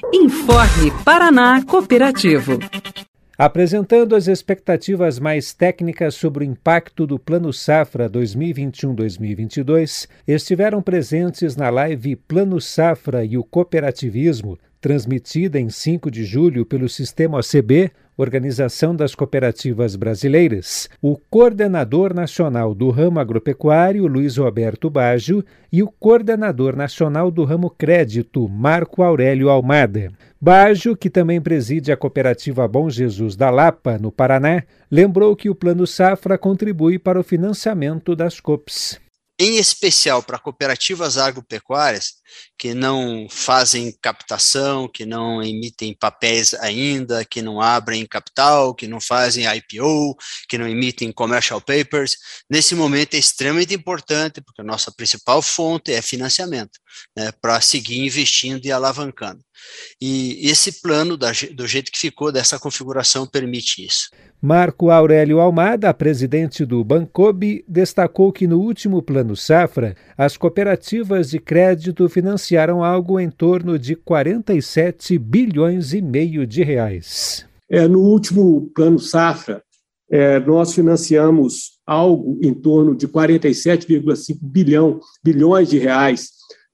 Informe Paraná Cooperativo. Apresentando as expectativas mais técnicas sobre o impacto do Plano Safra 2021-2022, estiveram presentes na live Plano Safra e o Cooperativismo, transmitida em 5 de julho pelo Sistema OCB, Organização das Cooperativas Brasileiras, o coordenador nacional do ramo agropecuário, Luiz Roberto Baggio, e o coordenador nacional do ramo crédito, Marco Aurélio Almada. Baggio, que também preside a cooperativa Bom Jesus da Lapa, no Paraná, lembrou que o Plano Safra contribui para o financiamento das COPs. Em especial para cooperativas agropecuárias que não fazem captação, que não emitem papéis ainda, que não abrem capital, que não fazem IPO, que não emitem commercial papers. Nesse momento é extremamente importante, porque a nossa principal fonte é financiamento, né, para seguir investindo e alavancando. E esse plano, do jeito que ficou, dessa configuração, permite isso. Marco Aurélio Almada, presidente do Bancob, destacou que no último Plano Safra, as cooperativas de crédito financiaram algo em torno de 47 bilhões e meio de reais. No último Plano Safra, nós financiamos algo em torno de 47,5 bilhões de reais,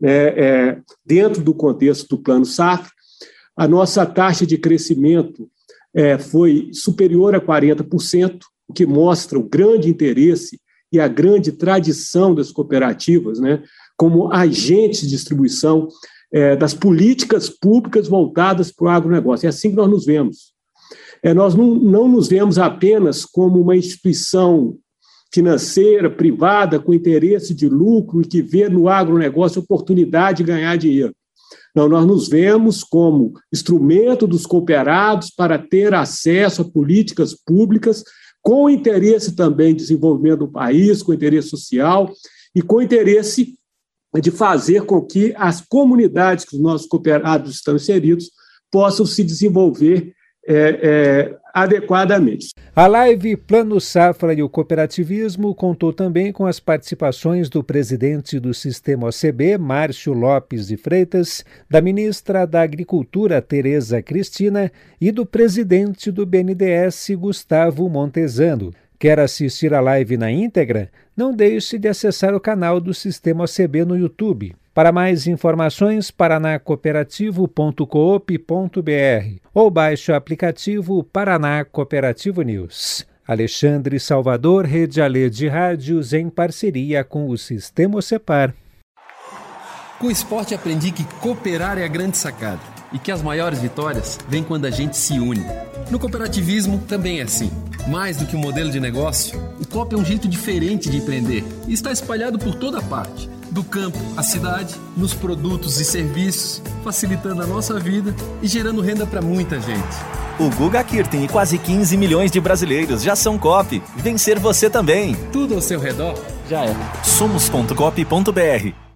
dentro do contexto do Plano Safra. A nossa taxa de crescimento foi superior a 40%, o que mostra o grande interesse e a grande tradição das cooperativas, como agentes de distribuição das políticas públicas voltadas para o agronegócio. É assim que nós nos vemos. Nós não nos vemos apenas como uma instituição financeira, privada, com interesse de lucro e que vê no agronegócio oportunidade de ganhar dinheiro. Não, nós nos vemos como instrumento dos cooperados para ter acesso a políticas públicas com interesse também de desenvolvimento do país, com interesse social e com interesse de fazer com que as comunidades que os nossos cooperados estão inseridos possam se desenvolver adequadamente. A live Plano Safra e o Cooperativismo contou também com as participações do presidente do Sistema OCB, Márcio Lopes de Freitas, da ministra da Agricultura, Tereza Cristina, e do presidente do BNDES, Gustavo Montezano. Quer assistir a live na íntegra? Não deixe de acessar o canal do Sistema OCB no YouTube. Para mais informações, paranacooperativo.coop.br ou baixe o aplicativo Paraná Cooperativo News. Alexandre Salvador, Rede Alê de Rádios, em parceria com o Sistema OCEPAR. Com o esporte aprendi que cooperar é a grande sacada e que as maiores vitórias vêm quando a gente se une. No cooperativismo também é assim. Mais do que um modelo de negócio, o COP é um jeito diferente de empreender e está espalhado por toda parte. Do campo à cidade, nos produtos e serviços, facilitando a nossa vida e gerando renda para muita gente. O Guga Kirten e quase 15 milhões de brasileiros já são COP. Vencer você também. Tudo ao seu redor já é. Somos.coop.br